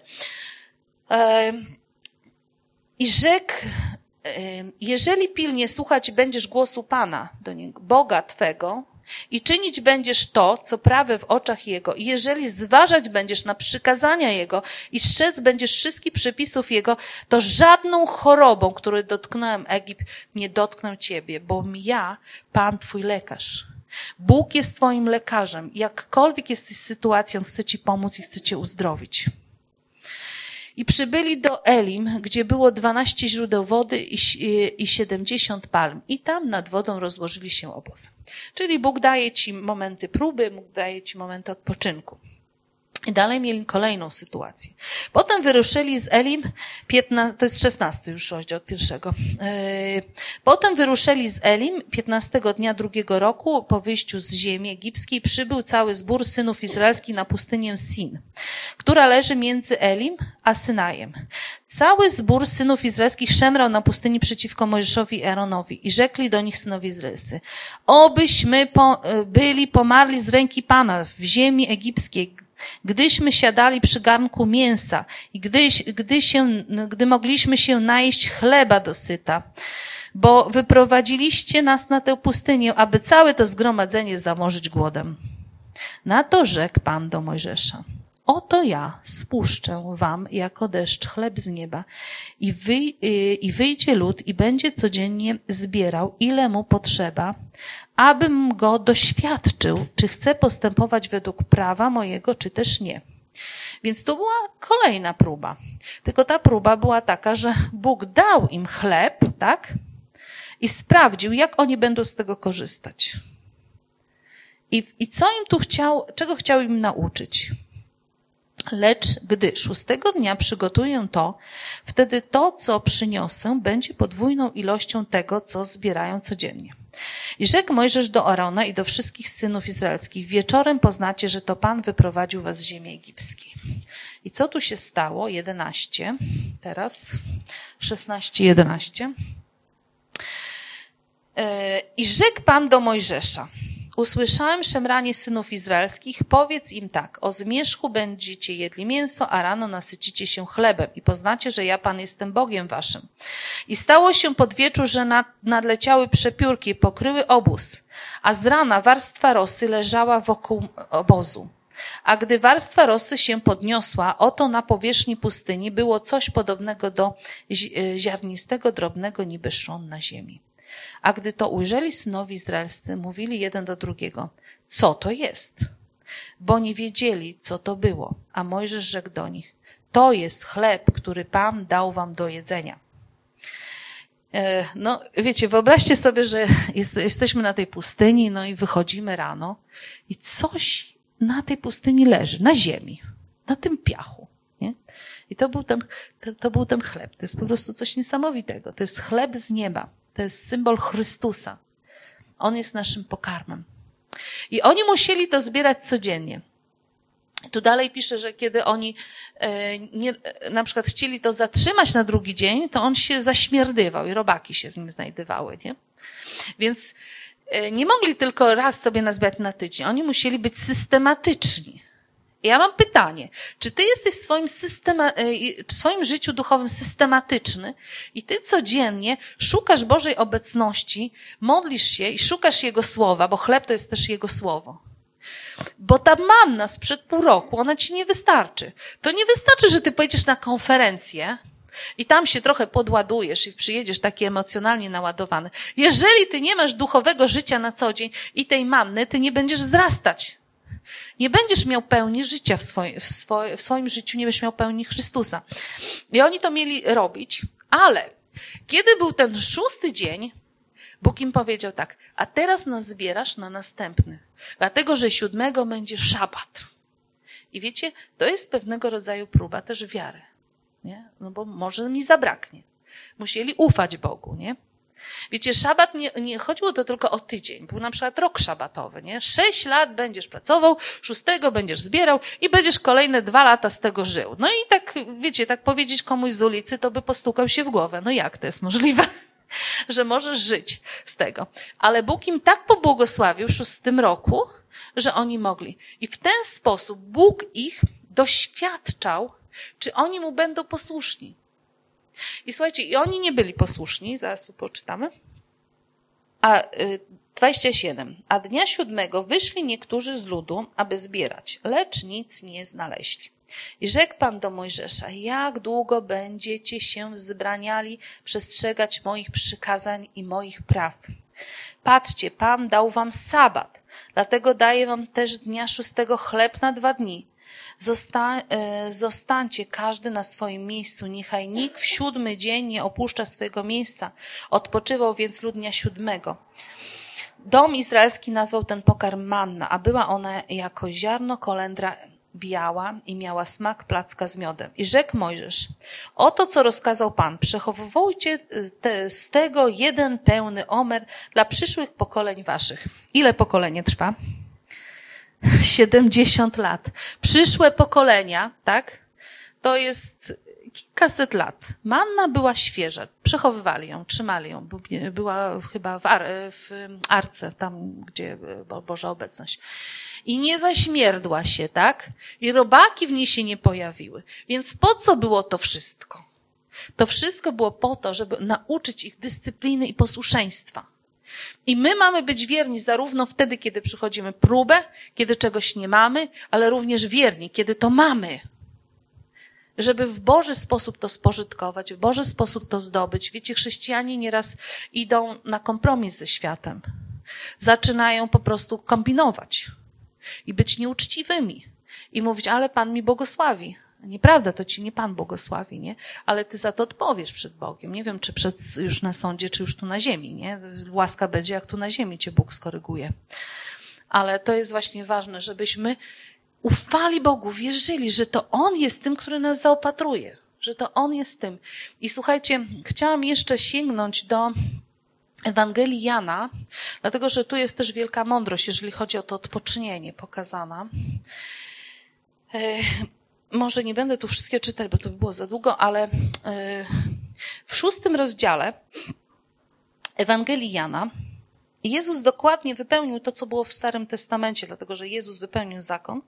I rzekł, jeżeli pilnie słuchać będziesz głosu Pana, do Niego, Boga Twego, i czynić będziesz to, co prawe w oczach Jego, i jeżeli zważać będziesz na przykazania Jego i strzec będziesz wszystkich przepisów Jego, to żadną chorobą, której dotknąłem Egipt, nie dotknę ciebie, bo ja, Pan Twój lekarz. Bóg jest Twoim lekarzem. Jakkolwiek jesteś w sytuacji, On chce Ci pomóc i chce Cię uzdrowić. I przybyli do Elim, gdzie było 12 źródeł wody i 70 palm. I tam nad wodą rozłożyli się obozy. Czyli Bóg daje ci momenty próby, Bóg daje ci momenty odpoczynku. I dalej mieli kolejną sytuację. Potem wyruszyli z Elim, to jest 16 już rozdział od pierwszego. Potem wyruszyli z Elim 15 dnia drugiego roku po wyjściu z ziemi egipskiej. Przybył cały zbór synów izraelskich na pustynię Sin, która leży między Elim a Synajem. Cały zbór synów izraelskich szemrał na pustyni przeciwko Mojżeszowi i Aaronowi i rzekli do nich synowie izraelscy: obyśmy byli pomarli z ręki Pana w ziemi egipskiej, gdyśmy siadali przy garnku mięsa i gdy mogliśmy się najeść chleba dosyta, bo wyprowadziliście nas na tę pustynię, aby całe to zgromadzenie zamorzyć głodem. Na to rzekł Pan do Mojżesza: oto ja spuszczę wam jako deszcz chleb z nieba i wyjdzie lud i będzie codziennie zbierał, ile mu potrzeba, abym go doświadczył, czy chce postępować według prawa mojego, czy też nie. Więc to była kolejna próba. Tylko ta próba była taka, że Bóg dał im chleb, tak? I sprawdził, jak oni będą z tego korzystać. I co im tu czego chciał im nauczyć? Lecz gdy 6 dnia przygotuję to, wtedy to, co przyniosę, będzie podwójną ilością tego, co zbierają codziennie. I rzekł Mojżesz do Arona i do wszystkich synów izraelskich: wieczorem poznacie, że to Pan wyprowadził was z ziemi egipskiej. I co tu się stało? 11, teraz 16, 11. I rzekł Pan do Mojżesza: usłyszałem szemranie synów izraelskich, powiedz im tak: o zmierzchu będziecie jedli mięso, a rano nasycicie się chlebem i poznacie, że ja Pan jestem Bogiem waszym. I stało się pod wieczór, że nadleciały przepiórki i pokryły obóz, a z rana warstwa rosy leżała wokół obozu. A gdy warstwa rosy się podniosła, oto na powierzchni pustyni było coś podobnego do ziarnistego, drobnego, niby szron na ziemi. A gdy to ujrzeli synowie izraelscy, mówili jeden do drugiego: co to jest? Bo nie wiedzieli, co to było. A Mojżesz rzekł do nich: to jest chleb, który Pan dał wam do jedzenia. No, wiecie, wyobraźcie sobie, że jesteśmy na tej pustyni, no i wychodzimy rano i coś na tej pustyni leży, na ziemi, na tym piachu, nie? I to był ten chleb. To jest po prostu coś niesamowitego. To jest chleb z nieba. To jest symbol Chrystusa. On jest naszym pokarmem. I oni musieli to zbierać codziennie. Tu dalej pisze, że kiedy oni na przykład chcieli to zatrzymać na drugi dzień, to on się zaśmierdywał i robaki się w nim znajdowały, nie? Więc nie mogli tylko raz sobie nazbierać na tydzień. Oni musieli być systematyczni. Ja mam pytanie, czy ty jesteś w swoim życiu duchowym systematyczny i ty codziennie szukasz Bożej obecności, modlisz się i szukasz Jego słowa, bo chleb to jest też Jego słowo. Bo ta manna sprzed pół roku, ona ci nie wystarczy. To nie wystarczy, że ty pojedziesz na konferencję i tam się trochę podładujesz i przyjedziesz taki emocjonalnie naładowany. Jeżeli ty nie masz duchowego życia na co dzień i tej manny, ty nie będziesz wzrastać. Nie będziesz miał pełni życia w swoim życiu, nie będziesz miał pełni Chrystusa. I oni to mieli robić, ale kiedy był ten 6 dzień, Bóg im powiedział tak, a teraz nas zbierasz na następny, dlatego że 7 będzie szabat. I wiecie, to jest pewnego rodzaju próba też wiary, nie? No bo może mi zabraknie. Musieli ufać Bogu, nie? Wiecie, szabat nie chodziło to tylko o tydzień. Był na przykład rok szabatowy, nie? 6 lat będziesz pracował, 6 będziesz zbierał i będziesz kolejne 2 lata z tego żył. No i tak, wiecie, tak powiedzieć komuś z ulicy, to by postukał się w głowę. No jak to jest możliwe, że możesz żyć z tego? Ale Bóg im tak pobłogosławił w 6 roku, że oni mogli. I w ten sposób Bóg ich doświadczał, czy oni mu będą posłuszni. I słuchajcie, i oni nie byli posłuszni, zaraz tu poczytamy. 27. A dnia 7 wyszli niektórzy z ludu, aby zbierać, lecz nic nie znaleźli. I rzekł Pan do Mojżesza, jak długo będziecie się wzbraniali przestrzegać moich przykazań i moich praw? Patrzcie, Pan dał wam sabat, dlatego daje wam też dnia 6 chleb na 2 dni. Zostańcie każdy na swoim miejscu, niechaj nikt w 7 dzień nie opuszcza swojego miejsca. Odpoczywał więc lud dnia 7. Dom izraelski nazwał ten pokarm manna, a była ona jako ziarno kolendra biała i miała smak placka z miodem. I rzekł Mojżesz, oto co rozkazał Pan, przechowujcie z tego 1 pełny omer dla przyszłych pokoleń waszych. Ile pokolenie trwa? 70 lat. Przyszłe pokolenia, tak? To jest kilkaset lat. Manna była świeża. Przechowywali ją, trzymali ją. Była chyba w arce, tam gdzie Boża obecność. I nie zaśmierdła się, tak? I robaki w niej się nie pojawiły. Więc po co było to wszystko? To wszystko było po to, żeby nauczyć ich dyscypliny i posłuszeństwa. I my mamy być wierni zarówno wtedy, kiedy przychodzimy próbę, kiedy czegoś nie mamy, ale również wierni, kiedy to mamy. Żeby w Boży sposób to spożytkować, w Boży sposób to zdobyć. Wiecie, chrześcijanie nieraz idą na kompromis ze światem. Zaczynają po prostu kombinować i być nieuczciwymi. I mówić, ale Pan mi błogosławi. Nieprawda, to ci nie Pan błogosławi, nie? Ale ty za to odpowiesz przed Bogiem. Nie wiem, czy już na sądzie, czy już tu na ziemi, nie? Łaska będzie, jak tu na ziemi cię Bóg skoryguje. Ale to jest właśnie ważne, żebyśmy ufali Bogu, wierzyli, że to On jest tym, który nas zaopatruje. Że to On jest tym. I słuchajcie, chciałam jeszcze sięgnąć do Ewangelii Jana, dlatego, że tu jest też wielka mądrość, jeżeli chodzi o to odpoczynienie pokazana. Może nie będę tu wszystkie czytać, bo to by było za długo, ale w 6 rozdziale Ewangelii Jana Jezus dokładnie wypełnił to, co było w Starym Testamencie, dlatego że Jezus wypełnił zakon.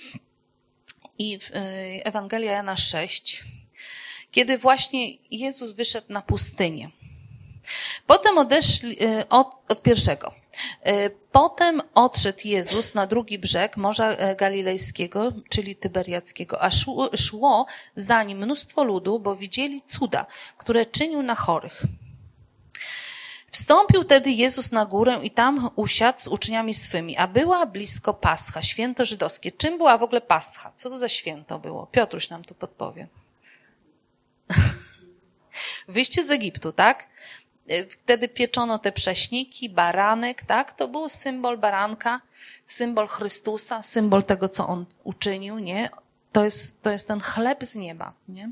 I w Ewangelia Jana 6, kiedy właśnie Jezus wyszedł na pustynię. Potem odeszli od pierwszego. Potem odszedł Jezus na drugi brzeg Morza Galilejskiego, czyli Tyberiackiego, a szło za nim mnóstwo ludu, bo widzieli cuda, które czynił na chorych. Wstąpił tedy Jezus na górę i tam usiadł z uczniami swymi, a była blisko Pascha, święto żydowskie. Czym była w ogóle Pascha? Co to za święto było? Piotruś nam tu podpowie. Wyjście z Egiptu, tak? Wtedy pieczono te prześniki, baranek, tak? To był symbol baranka, symbol Chrystusa, symbol tego, co On uczynił, nie? To jest ten chleb z nieba, nie?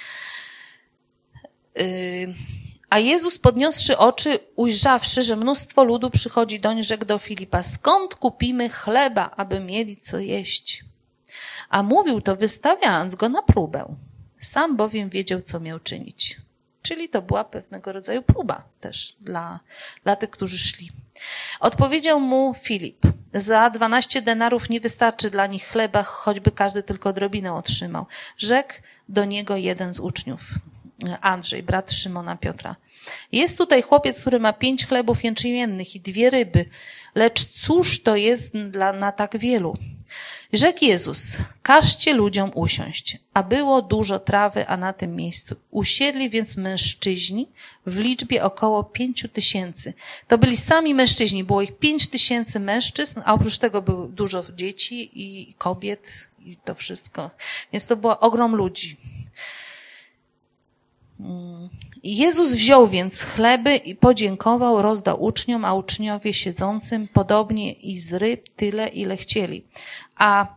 A Jezus, podniosszy oczy, ujrzawszy, że mnóstwo ludu przychodzi doń, rzekł do Filipa, skąd kupimy chleba, aby mieli co jeść? A mówił to, wystawiając go na próbę. Sam bowiem wiedział, co miał czynić. Czyli to była pewnego rodzaju próba też dla tych, którzy szli. Odpowiedział mu Filip, za 12 denarów nie wystarczy dla nich chleba, choćby każdy tylko odrobinę otrzymał. Rzekł do niego jeden z uczniów, Andrzej, brat Szymona Piotra. Jest tutaj chłopiec, który ma 5 chlebów jęczmiennych i 2 ryby, lecz cóż to jest na tak wielu? Rzekł Jezus, każcie ludziom usiąść, a było dużo trawy, a na tym miejscu. Usiedli więc mężczyźni w liczbie około 5000. To byli sami mężczyźni, było ich 5000 mężczyzn, a oprócz tego było dużo dzieci i kobiet i to wszystko. Więc to był ogrom ludzi. Jezus wziął więc chleby i podziękował, rozdał uczniom, a uczniowie siedzącym podobnie i z ryb tyle, ile chcieli. A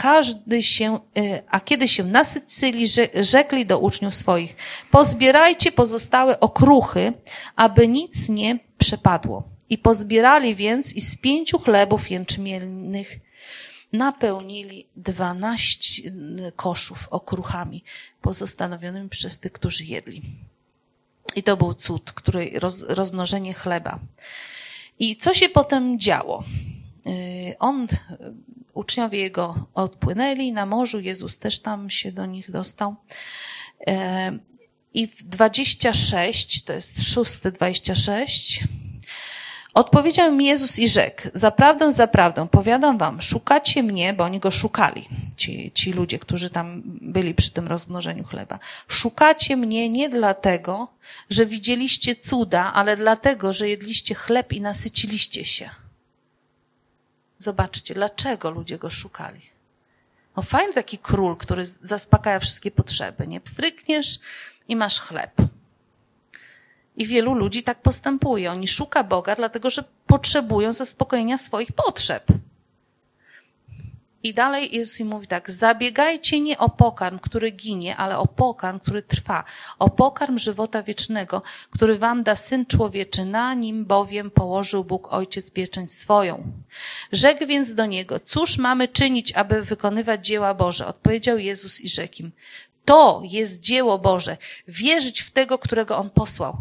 kiedy się nasycili, rzekli do uczniów swoich: pozbierajcie pozostałe okruchy, aby nic nie przepadło. I pozbierali więc i z 5 chlebów jęczmiennych napełnili 12 koszów okruchami pozostanowionymi przez tych, którzy jedli. I to był cud, rozmnożenie chleba. I co się potem działo? Uczniowie jego odpłynęli na morzu, Jezus też tam się do nich dostał. I w 26, to jest 6:26, odpowiedział mi Jezus i rzekł: zaprawdę, powiadam wam, szukacie mnie, bo oni go szukali, ci ludzie, którzy tam byli przy tym rozmnożeniu chleba. Szukacie mnie nie dlatego, że widzieliście cuda, ale dlatego, że jedliście chleb i nasyciliście się. Zobaczcie, dlaczego ludzie go szukali. No fajny taki król, który zaspokaja wszystkie potrzeby. Nie pstrykniesz i masz chleb. I wielu ludzi tak postępuje. Oni szuka Boga, dlatego że potrzebują zaspokojenia swoich potrzeb. I dalej Jezus im mówi tak: zabiegajcie nie o pokarm, który ginie, ale o pokarm, który trwa. O pokarm żywota wiecznego, który wam da Syn Człowieczy, na nim bowiem położył Bóg Ojciec pieczęć swoją. Rzekł więc do niego: cóż mamy czynić, aby wykonywać dzieła Boże? Odpowiedział Jezus i rzekł im: to jest dzieło Boże, wierzyć w tego, którego On posłał.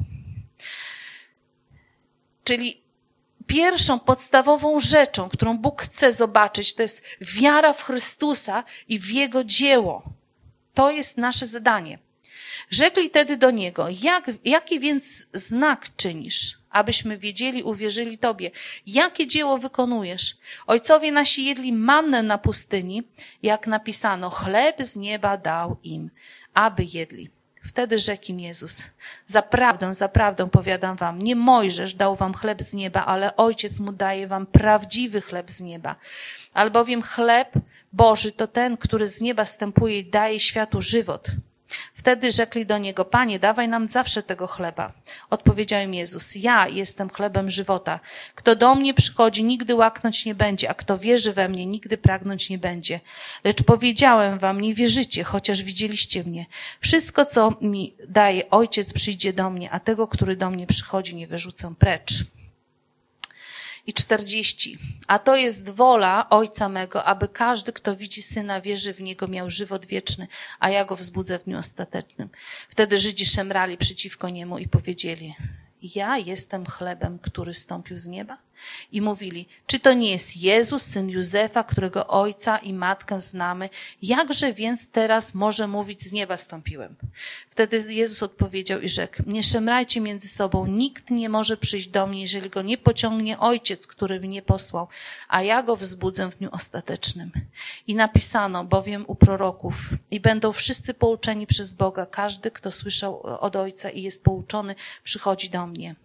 Czyli pierwszą, podstawową rzeczą, którą Bóg chce zobaczyć, to jest wiara w Chrystusa i w Jego dzieło. To jest nasze zadanie. Rzekli tedy do Niego: jaki więc znak czynisz, abyśmy wiedzieli, uwierzyli Tobie? Jakie dzieło wykonujesz? Ojcowie nasi jedli mannę na pustyni, jak napisano: chleb z nieba dał im, aby jedli. Wtedy rzekł im Jezus: zaprawdę powiadam wam, nie Mojżesz dał wam chleb z nieba, ale Ojciec mu daje wam prawdziwy chleb z nieba. Albowiem chleb Boży to ten, który z nieba zstępuje i daje światu żywot. Wtedy rzekli do Niego: Panie, dawaj nam zawsze tego chleba. Odpowiedział im Jezus: ja jestem chlebem żywota. Kto do mnie przychodzi, nigdy łaknąć nie będzie, a kto wierzy we mnie, nigdy pragnąć nie będzie. Lecz powiedziałem wam, nie wierzycie, chociaż widzieliście mnie. Wszystko, co mi daje Ojciec, przyjdzie do mnie, a tego, który do mnie przychodzi, nie wyrzucę precz. I 40. A to jest wola Ojca mego, aby każdy, kto widzi Syna, wierzy w Niego, miał żywot wieczny, a ja go wzbudzę w dniu ostatecznym. Wtedy Żydzi szemrali przeciwko Niemu i powiedzieli: ja jestem chlebem, który zstąpił z nieba? I mówili: czy to nie jest Jezus, syn Józefa, którego ojca i matkę znamy? Jakże więc teraz może mówić: z nieba stąpiłem? Wtedy Jezus odpowiedział i rzekł: nie szemrajcie między sobą. Nikt nie może przyjść do mnie, jeżeli go nie pociągnie Ojciec, który mnie posłał, a ja go wzbudzę w dniu ostatecznym. I napisano bowiem u proroków: i będą wszyscy pouczeni przez Boga. Każdy, kto słyszał od Ojca i jest pouczony, przychodzi do mnie.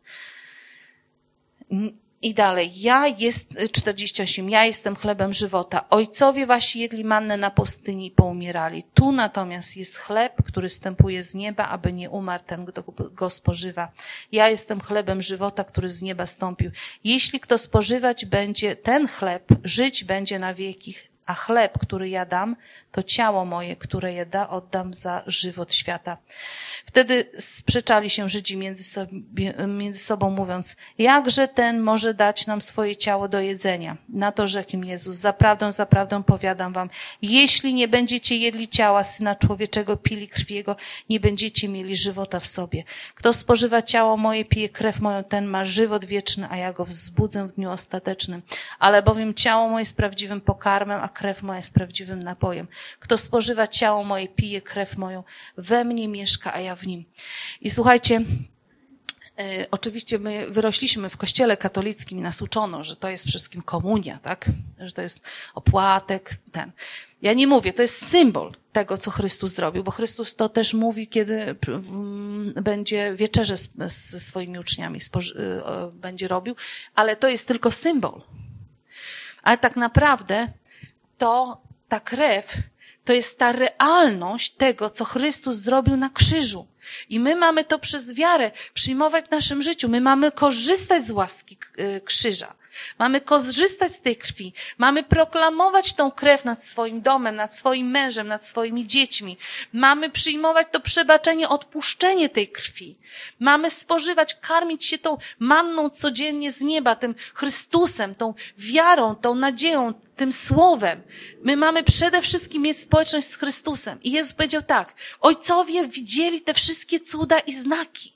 I dalej, 48, ja jestem chlebem żywota. Ojcowie wasi jedli mannę na pustyni i poumierali. Tu natomiast jest chleb, który zstępuje z nieba, aby nie umarł ten, kto go spożywa. Ja jestem chlebem żywota, który z nieba stąpił. Jeśli kto spożywać będzie ten chleb, żyć będzie na wieki. A chleb, który ja dam, to ciało moje, które ja oddam za żywot świata. Wtedy sprzeczali się Żydzi między sobą, mówiąc: jakże ten może dać nam swoje ciało do jedzenia? Na to rzekł im Jezus: zaprawdę powiadam wam, jeśli nie będziecie jedli ciała Syna Człowieczego, pili krwi Jego, nie będziecie mieli żywota w sobie. Kto spożywa ciało moje, pije krew moją, ten ma żywot wieczny, a ja go wzbudzę w dniu ostatecznym. Ale bowiem ciało moje jest prawdziwym pokarmem, a krew moja jest prawdziwym napojem. Kto spożywa ciało moje, pije krew moją, we mnie mieszka, a ja w nim. I słuchajcie, oczywiście my wyrośliśmy w kościele katolickim i nas uczono, że to jest przede wszystkim komunia, tak? Że to jest opłatek, ten. Ja nie mówię, to jest symbol tego, co Chrystus zrobił, bo Chrystus to też mówi, kiedy będzie wieczerzę ze swoimi uczniami będzie robił, ale to jest tylko symbol. Ale tak naprawdę ta krew to jest ta realność tego, co Chrystus zrobił na krzyżu. I my mamy to przez wiarę przyjmować w naszym życiu. My mamy korzystać z łaski krzyża. Mamy korzystać z tej krwi. Mamy proklamować tą krew nad swoim domem, nad swoim mężem, nad swoimi dziećmi. Mamy przyjmować to przebaczenie, odpuszczenie tej krwi. Mamy spożywać, karmić się tą manną codziennie z nieba, tym Chrystusem, tą wiarą, tą nadzieją, tym słowem. My mamy przede wszystkim mieć społeczność z Chrystusem. I Jezus powiedział tak, ojcowie widzieli te wszystkie cuda i znaki.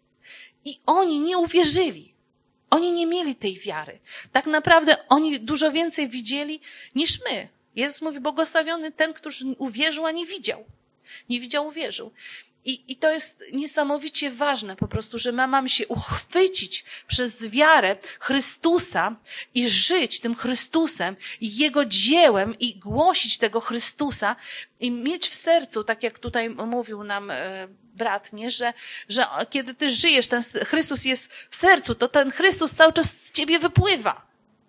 I oni nie uwierzyli. Oni nie mieli tej wiary. Tak naprawdę oni dużo więcej widzieli niż my. Jezus mówi, błogosławiony ten, który uwierzył, a nie widział. Nie widział, uwierzył. I to jest niesamowicie ważne po prostu, że my mamy się uchwycić przez wiarę Chrystusa i żyć tym Chrystusem i Jego dziełem i głosić tego Chrystusa i mieć w sercu, tak jak tutaj mówił nam brat, nie? Że kiedy ty żyjesz, ten Chrystus jest w sercu, to ten Chrystus cały czas z ciebie wypływa.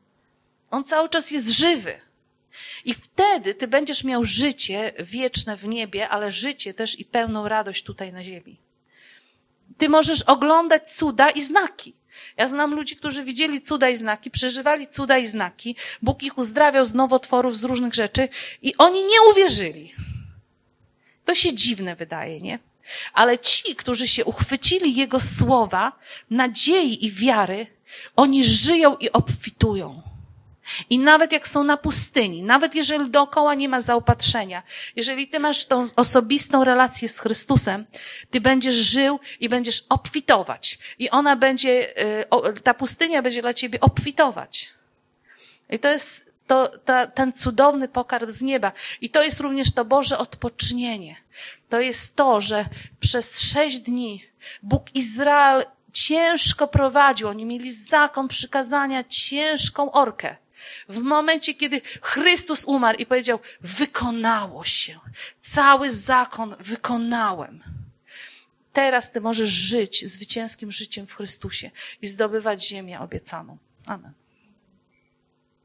On cały czas jest żywy. I wtedy ty będziesz miał życie wieczne w niebie, ale życie też i pełną radość tutaj na ziemi. Ty możesz oglądać cuda i znaki. Ja znam ludzi, którzy widzieli cuda i znaki, przeżywali cuda i znaki. Bóg ich uzdrawiał z nowotworów, z różnych rzeczy i oni nie uwierzyli. To się dziwne wydaje, nie? Ale ci, którzy się uchwycili Jego słowa, nadziei i wiary, oni żyją i obfitują. I nawet jak są na pustyni, nawet jeżeli dookoła nie ma zaopatrzenia, jeżeli ty masz tą osobistą relację z Chrystusem, ty będziesz żył i będziesz obfitować. I ona będzie, ta pustynia będzie dla ciebie obfitować. I to jest ten cudowny pokarm z nieba. I to jest również to Boże odpocznienie. To jest to, że przez 6 dni Bóg Izrael ciężko prowadził. Oni mieli zakon, przykazania, ciężką orkę. W momencie, kiedy Chrystus umarł i powiedział, wykonało się. Cały zakon wykonałem. Teraz ty możesz żyć zwycięskim życiem w Chrystusie i zdobywać ziemię obiecaną. Amen.